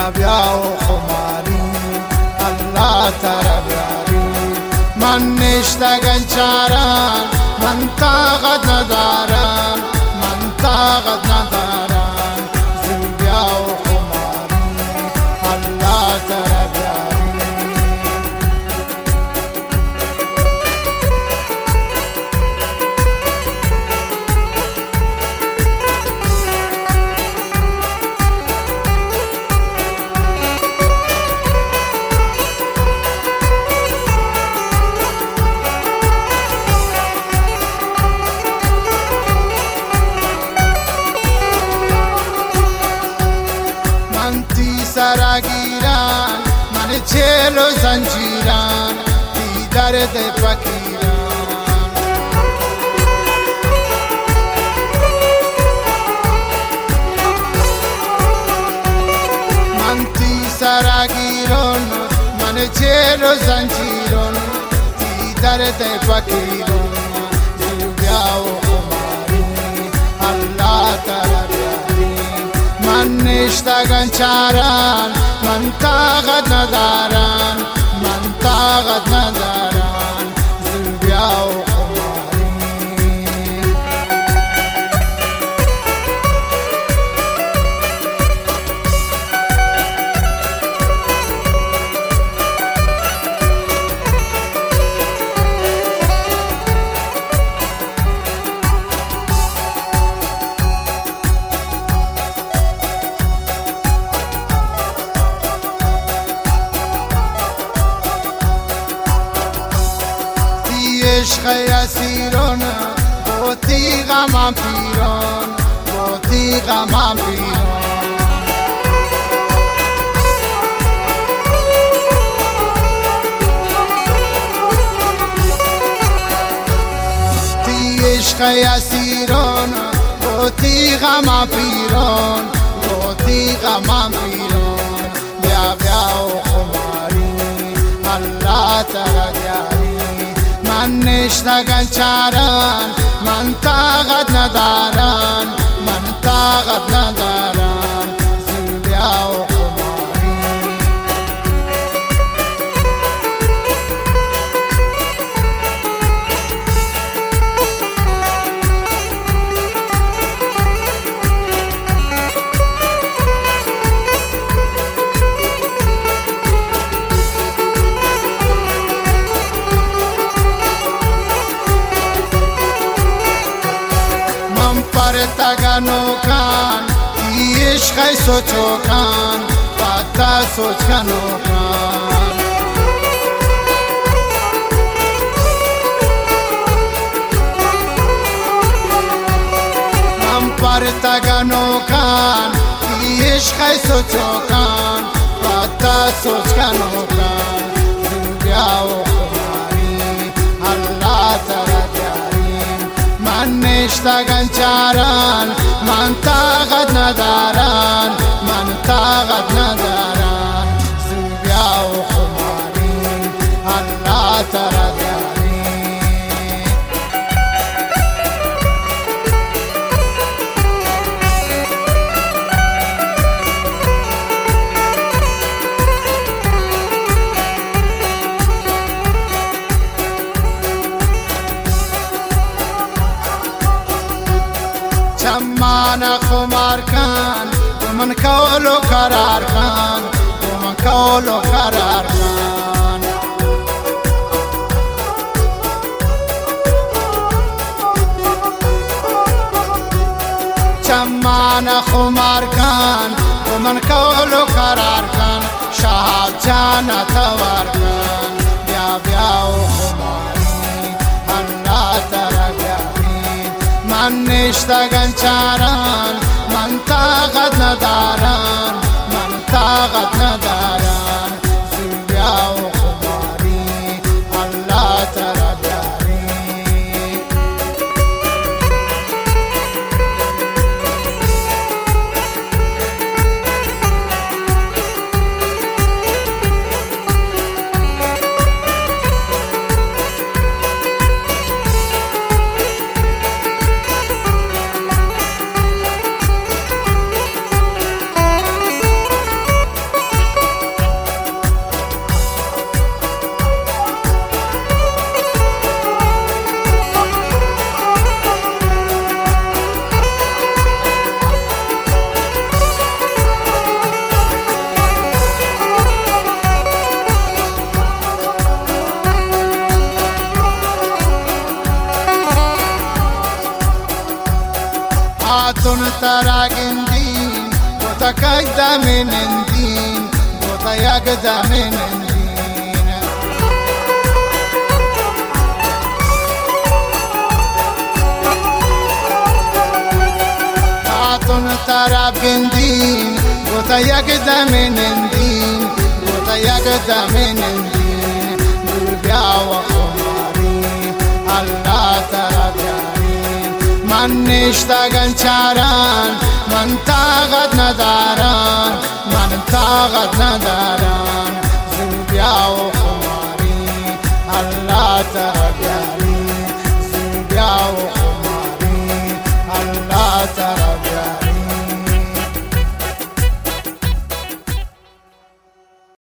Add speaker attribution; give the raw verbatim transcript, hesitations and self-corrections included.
Speaker 1: بیا بیا و خماری الله طرف یاری من نشتگن چارم من طاقت ندارم من طاقت ندارم زو بیا و خماری الله طرف یاری سراگیران من چهل و زنجیران بی درد فقیران من تی سراگیران من چهل و زنجیران بی درد فقیران زو بیا و خماری الله تعالی من نشتگن چاران من طاقت ندارم من طاقت ندارم زو بیا و خماری عشق اسیران با تیغم پیران با تیغم پیران تی عشق اسیران با تیغم پیران با تیغم پیران بیا بیا و خماری الله تعالی من نشتگن چاران من طاقت ندارم من طاقت ندارم زو بیا و خماری تگانو کان عشق سوچو کان پتا سوچ کنو کان من پر تگانو کان عشق سوچو کان پتا سوچ کنو کان زو بیا و خماری الله تعالی من نشتگن چاران من طاقت ندارم من طاقت ندارم زو بیا و خماری الله تعالی چمان خمار کن من کولو قرار کن من کولو قرار کن چمان خمار کن من کولو قرار کن شاه جان توار کن بیا بیا و خماری الله تعالی من نشتگن چاران من طاقت ندارم من طاقت ندارم زو بیا و خماری الله تعالی تاتون تراغندين وتكيد من الدين وتيقد من الدين تاتون تراغندين وتيقد من الدين وتيقد من الدين دربيا وخماري الله تراغانين من نشتاقن چاران من طاقت نداران من طاقت نداران دربيا وخماري الله تراغانين